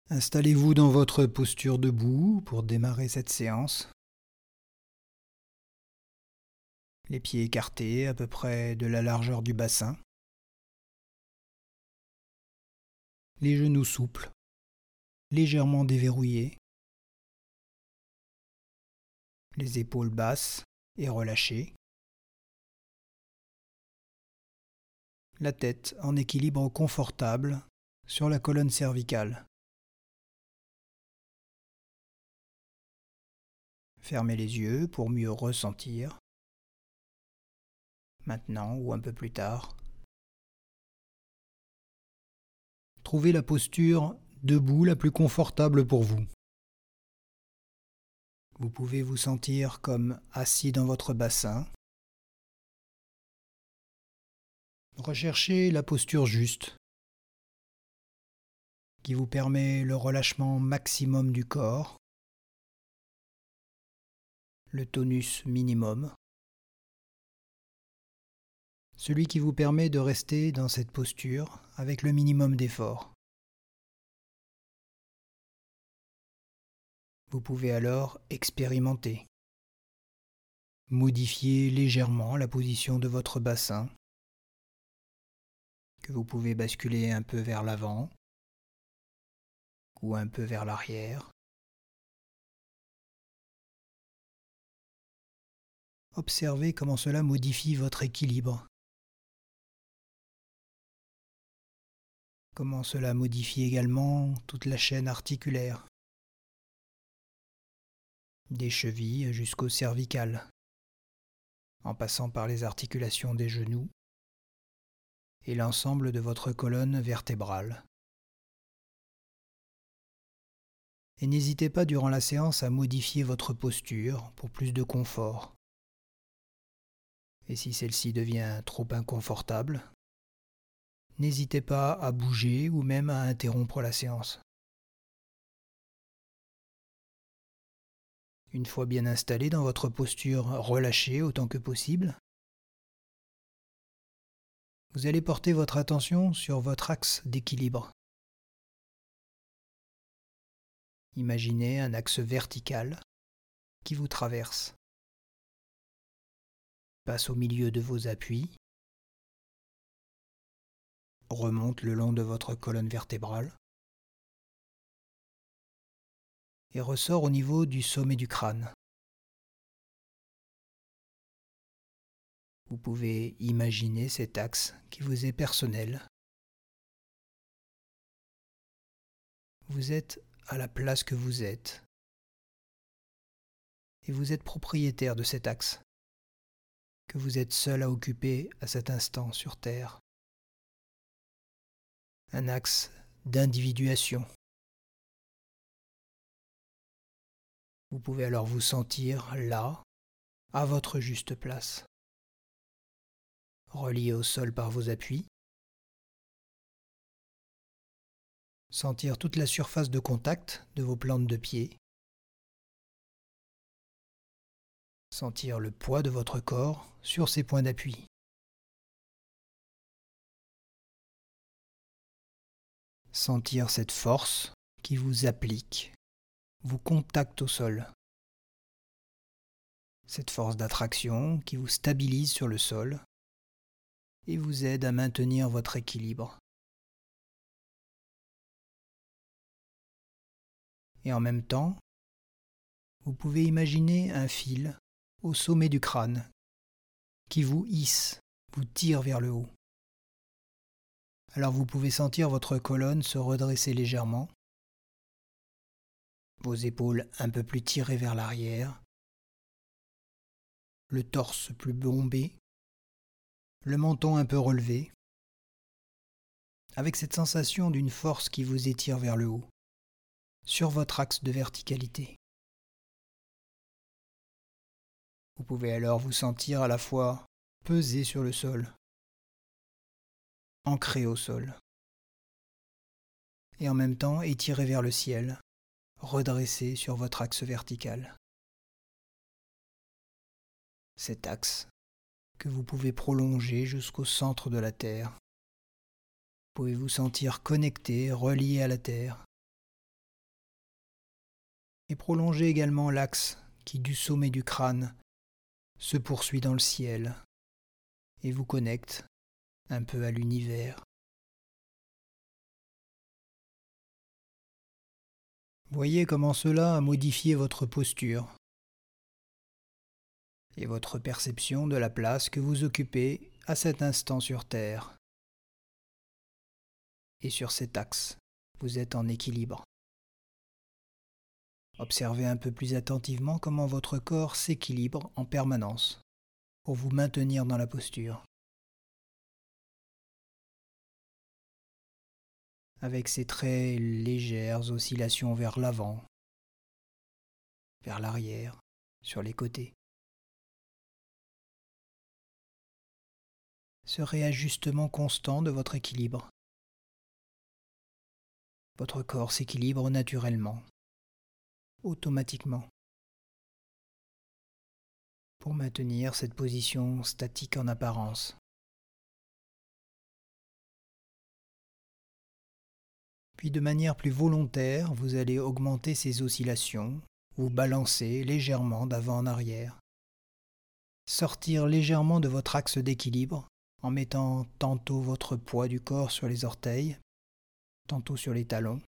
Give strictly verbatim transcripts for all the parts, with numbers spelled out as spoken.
Installez-vous dans votre posture debout pour démarrer cette séance. Les pieds écartés à peu près de la largeur du bassin. Les genoux souples, légèrement déverrouillés. Les épaules basses et relâchées. La tête en équilibre confortable sur la colonne cervicale. Fermez les yeux pour mieux ressentir, maintenant ou un peu plus tard. Trouvez la posture debout la plus confortable pour vous. Vous pouvez vous sentir comme assis dans votre bassin. Recherchez la posture juste, qui vous permet le relâchement maximum du corps, le tonus minimum, celui qui vous permet de rester dans cette posture avec le minimum d'effort. Vous pouvez alors expérimenter, modifier légèrement la position de votre bassin, que vous pouvez basculer un peu vers l'avant ou un peu vers l'arrière. Observez comment cela modifie votre équilibre, comment cela modifie également toute la chaîne articulaire, des chevilles jusqu'aux cervicales, en passant par les articulations des genoux et l'ensemble de votre colonne vertébrale. Et n'hésitez pas durant la séance à modifier votre posture pour plus de confort. Et si celle-ci devient trop inconfortable, n'hésitez pas à bouger ou même à interrompre la séance. Une fois bien installé dans votre posture relâchée autant que possible, vous allez porter votre attention sur votre axe d'équilibre. Imaginez un axe vertical qui vous traverse, passe au milieu de vos appuis, remonte le long de votre colonne vertébrale et ressort au niveau du sommet du crâne. Vous pouvez imaginer cet axe qui vous est personnel. Vous êtes à la place que vous êtes et vous êtes propriétaire de cet axe que vous êtes seul à occuper à cet instant sur Terre. Un axe d'individuation. Vous pouvez alors vous sentir là, à votre juste place, relié au sol par vos appuis, sentir toute la surface de contact de vos plantes de pied, sentir le poids de votre corps sur ces points d'appui. Sentir cette force qui vous applique, vous contacte au sol. Cette force d'attraction qui vous stabilise sur le sol et vous aide à maintenir votre équilibre. Et en même temps, vous pouvez imaginer un fil au sommet du crâne qui vous hisse, vous tire vers le haut. Alors vous pouvez sentir votre colonne se redresser légèrement, vos épaules un peu plus tirées vers l'arrière, le torse plus bombé, le menton un peu relevé, avec cette sensation d'une force qui vous étire vers le haut, sur votre axe de verticalité. Vous pouvez alors vous sentir à la fois peser sur le sol, ancré au sol, et en même temps étiré vers le ciel, redressé sur votre axe vertical. Cet axe que vous pouvez prolonger jusqu'au centre de la Terre. Pouvez-vous sentir connecté, relié à la Terre, et prolongez également l'axe qui, du sommet du crâne, se poursuit dans le ciel et vous connecte un peu à l'univers. Voyez comment cela a modifié votre posture et votre perception de la place que vous occupez à cet instant sur Terre. Et sur cet axe, vous êtes en équilibre. Observez un peu plus attentivement comment votre corps s'équilibre en permanence pour vous maintenir dans la posture. Avec ces très légères oscillations vers l'avant, vers l'arrière, sur les côtés. Ce réajustement constant de votre équilibre. Votre corps s'équilibre naturellement, automatiquement, pour maintenir cette position statique en apparence. Puis de manière plus volontaire, vous allez augmenter ces oscillations, vous balancer légèrement d'avant en arrière. Sortir légèrement de votre axe d'équilibre en mettant tantôt votre poids du corps sur les orteils, tantôt sur les talons.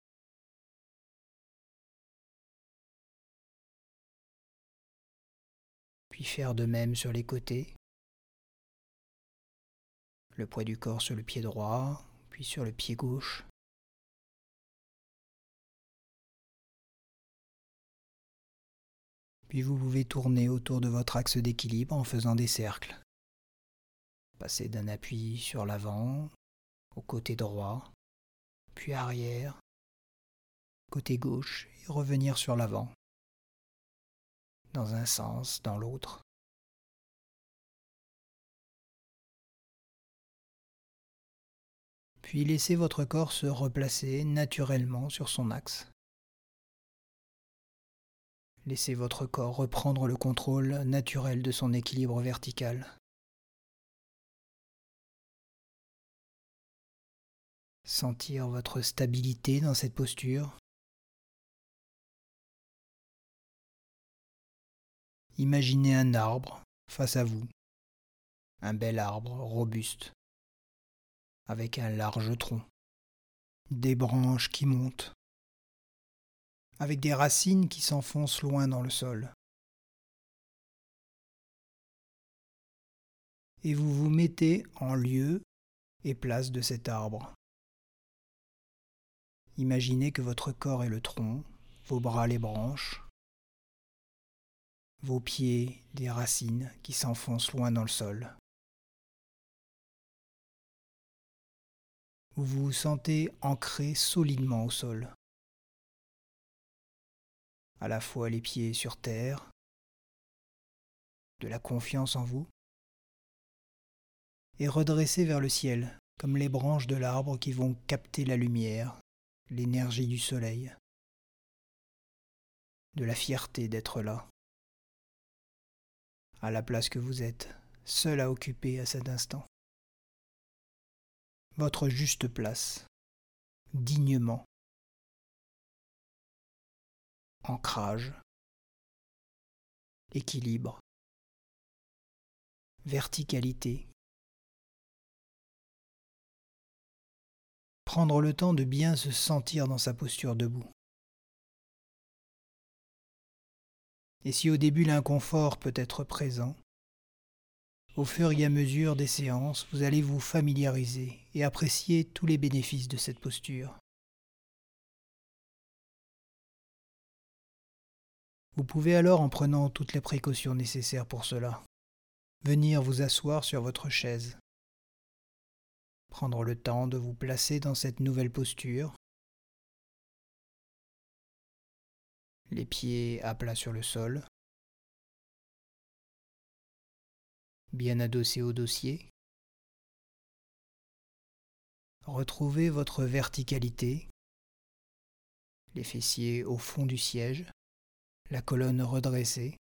Puis faire de même sur les côtés. Le poids du corps sur le pied droit, puis sur le pied gauche. Puis vous pouvez tourner autour de votre axe d'équilibre en faisant des cercles. Passer d'un appui sur l'avant, au côté droit, puis arrière, côté gauche et revenir sur l'avant. Dans un sens, dans l'autre. Puis laissez votre corps se replacer naturellement sur son axe. Laissez votre corps reprendre le contrôle naturel de son équilibre vertical. Sentir votre stabilité dans cette posture. Imaginez un arbre face à vous, un bel arbre robuste, avec un large tronc, des branches qui montent, avec des racines qui s'enfoncent loin dans le sol. Et vous vous mettez en lieu et place de cet arbre. Imaginez que votre corps est le tronc, vos bras les branches, vos pieds des racines qui s'enfoncent loin dans le sol. Vous vous sentez ancré solidement au sol. À la fois les pieds sur terre, de la confiance en vous, et redressé vers le ciel, comme les branches de l'arbre qui vont capter la lumière, l'énergie du soleil, de la fierté d'être là, à la place que vous êtes, seul à occuper à cet instant. Votre juste place, dignement. Ancrage, équilibre, verticalité. Prendre le temps de bien se sentir dans sa posture debout. Et si au début l'inconfort peut être présent, au fur et à mesure des séances, vous allez vous familiariser et apprécier tous les bénéfices de cette posture. Vous pouvez alors, en prenant toutes les précautions nécessaires pour cela, venir vous asseoir sur votre chaise, prendre le temps de vous placer dans cette nouvelle posture, les pieds à plat sur le sol, bien adossés au dossier. Retrouvez votre verticalité, les fessiers au fond du siège, la colonne redressée,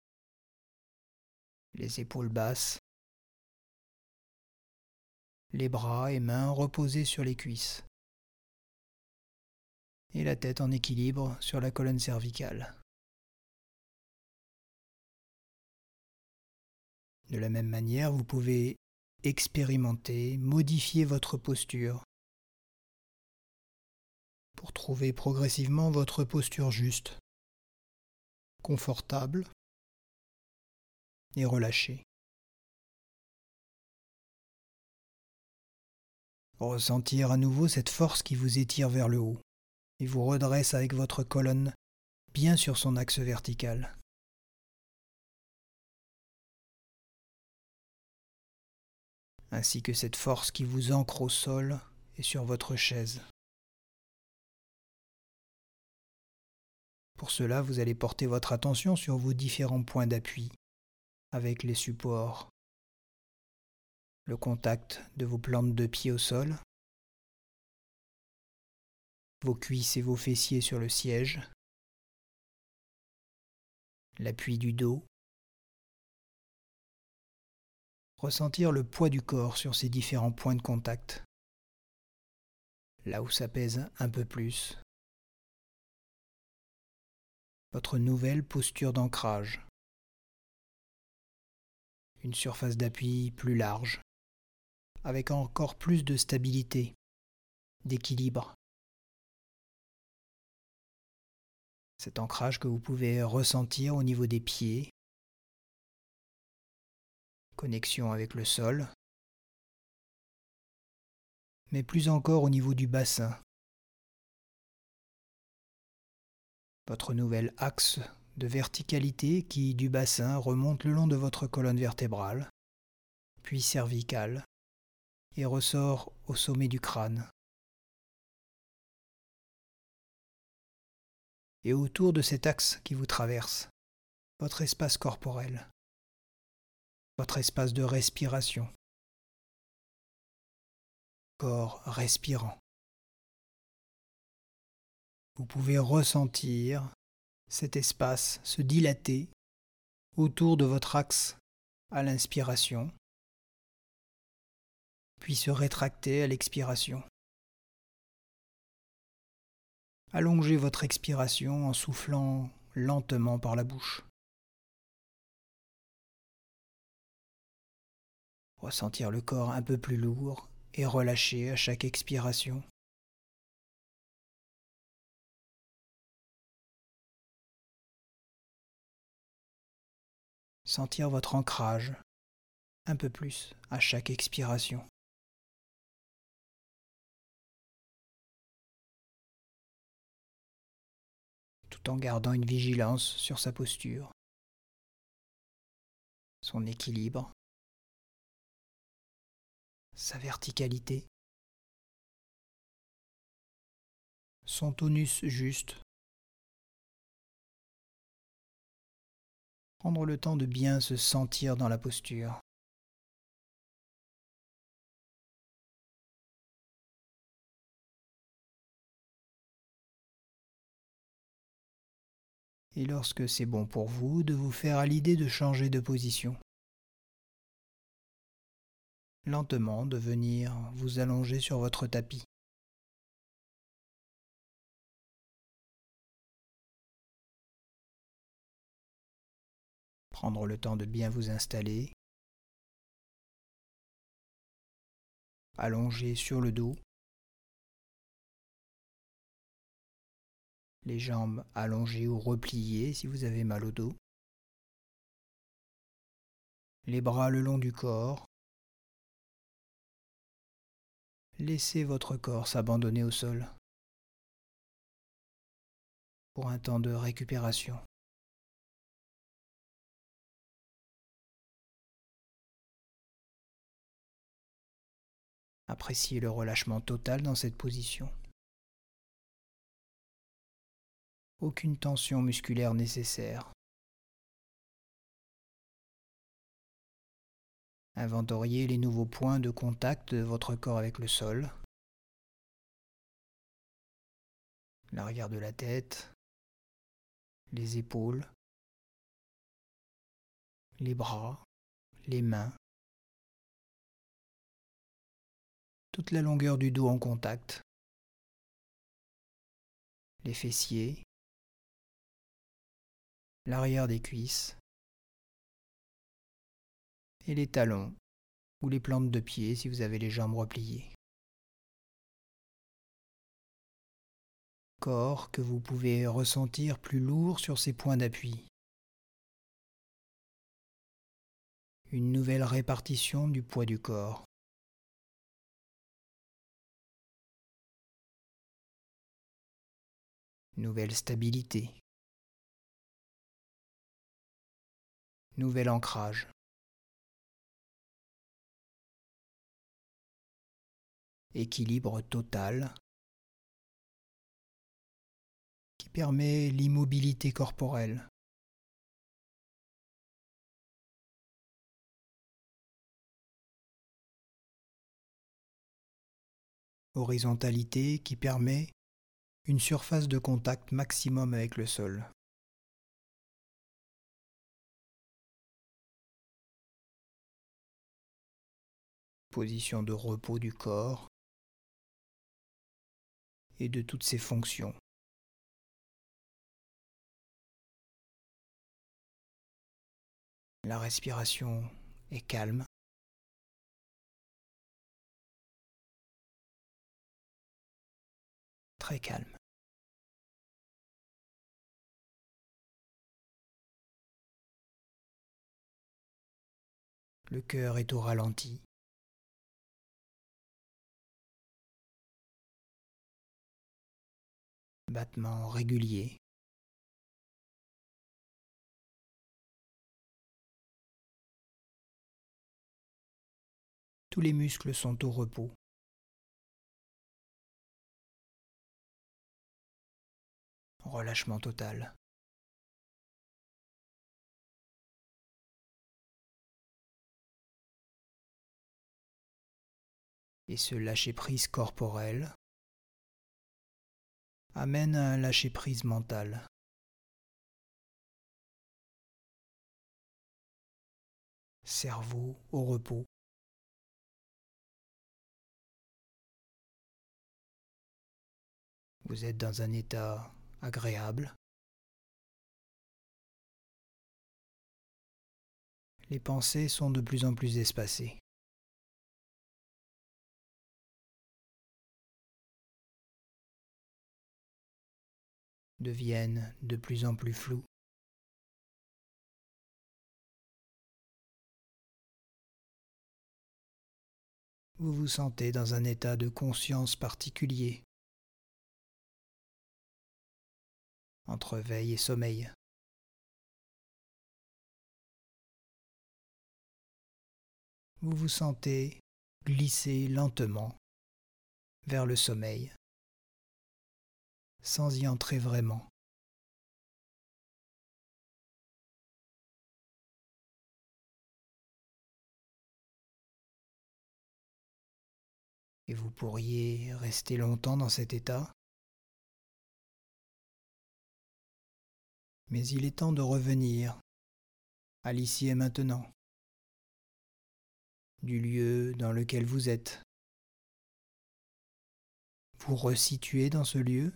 les épaules basses, les bras et mains reposés sur les cuisses. et la tête en équilibre sur la colonne cervicale. De la même manière, vous pouvez expérimenter, modifier votre posture pour trouver progressivement votre posture juste, confortable et relâchée. Ressentir à nouveau cette force qui vous étire vers le haut et vous redresse avec votre colonne bien sur son axe vertical. Ainsi que cette force qui vous ancre au sol et sur votre chaise. Pour cela, vous allez porter votre attention sur vos différents points d'appui avec les supports, le contact de vos plantes de pied au sol, vos cuisses et vos fessiers sur le siège, l'appui du dos, ressentir le poids du corps sur ces différents points de contact, là où ça pèse un peu plus. Votre nouvelle posture d'ancrage. Une surface d'appui plus large, avec encore plus de stabilité, d'équilibre. Cet ancrage que vous pouvez ressentir au niveau des pieds, connexion avec le sol, mais plus encore au niveau du bassin. Votre nouvel axe de verticalité qui, du bassin, remonte le long de votre colonne vertébrale, puis cervicale, et ressort au sommet du crâne. Et autour de cet axe qui vous traverse, votre espace corporel, votre espace de respiration, corps respirant. Vous pouvez ressentir cet espace se dilater autour de votre axe à l'inspiration, puis se rétracter à l'expiration. Allongez votre expiration en soufflant lentement par la bouche. Ressentir le corps un peu plus lourd et relâché à chaque expiration. Sentir votre ancrage un peu plus à chaque expiration. Tout en gardant une vigilance sur sa posture, son équilibre, sa verticalité, son tonus juste. Prendre le temps de bien se sentir dans la posture. Et lorsque c'est bon pour vous, de vous faire à l'idée de changer de position. Lentement de venir vous allonger sur votre tapis. Prendre le temps de bien vous installer. Allonger sur le dos. Les jambes allongées ou repliées si vous avez mal au dos. Les bras le long du corps. Laissez votre corps s'abandonner au sol pour un temps de récupération. Appréciez le relâchement total dans cette position. Aucune tension musculaire nécessaire. Inventoriez les nouveaux points de contact de votre corps avec le sol. L'arrière de la tête, les épaules, les bras, les mains. Toute la longueur du dos en contact. les fessiers, l'arrière des cuisses et les talons ou les plantes de pied si vous avez les jambes repliées. Corps que vous pouvez ressentir plus lourd sur ses points d'appui. Une nouvelle répartition du poids du corps. Nouvelle stabilité. Nouvel ancrage. Équilibre total qui permet l'immobilité corporelle. Horizontalité qui permet une surface de contact maximum avec le sol. Position de repos du corps et de toutes ses fonctions. La respiration est calme. Très calme. Le cœur est au ralenti. Battement régulier. Tous les muscles sont au repos. Relâchement total. Et ce lâcher-prise corporel amène à un lâcher-prise mental. Cerveau au repos. Vous êtes dans un état agréable. Les pensées sont de plus en plus espacées. Deviennent de plus en plus floues. Vous vous sentez dans un état de conscience particulier, entre veille et sommeil. Vous vous sentez glisser lentement vers le sommeil, sans y entrer vraiment. Et vous pourriez rester longtemps dans cet état, mais il est temps de revenir à l'ici et maintenant, du lieu dans lequel vous êtes. Vous resituer dans ce lieu,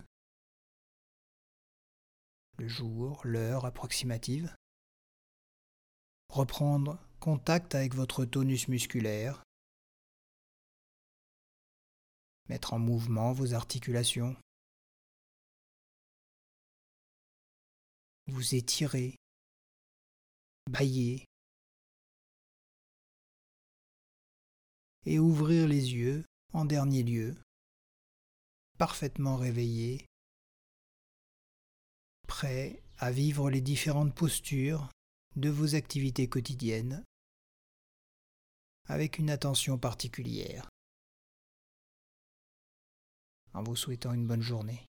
le jour, l'heure approximative, reprendre contact avec votre tonus musculaire, mettre en mouvement vos articulations, vous étirer, bâiller et ouvrir les yeux en dernier lieu, parfaitement réveillé, prêt à vivre les différentes postures de vos activités quotidiennes avec une attention particulière. En vous souhaitant une bonne journée.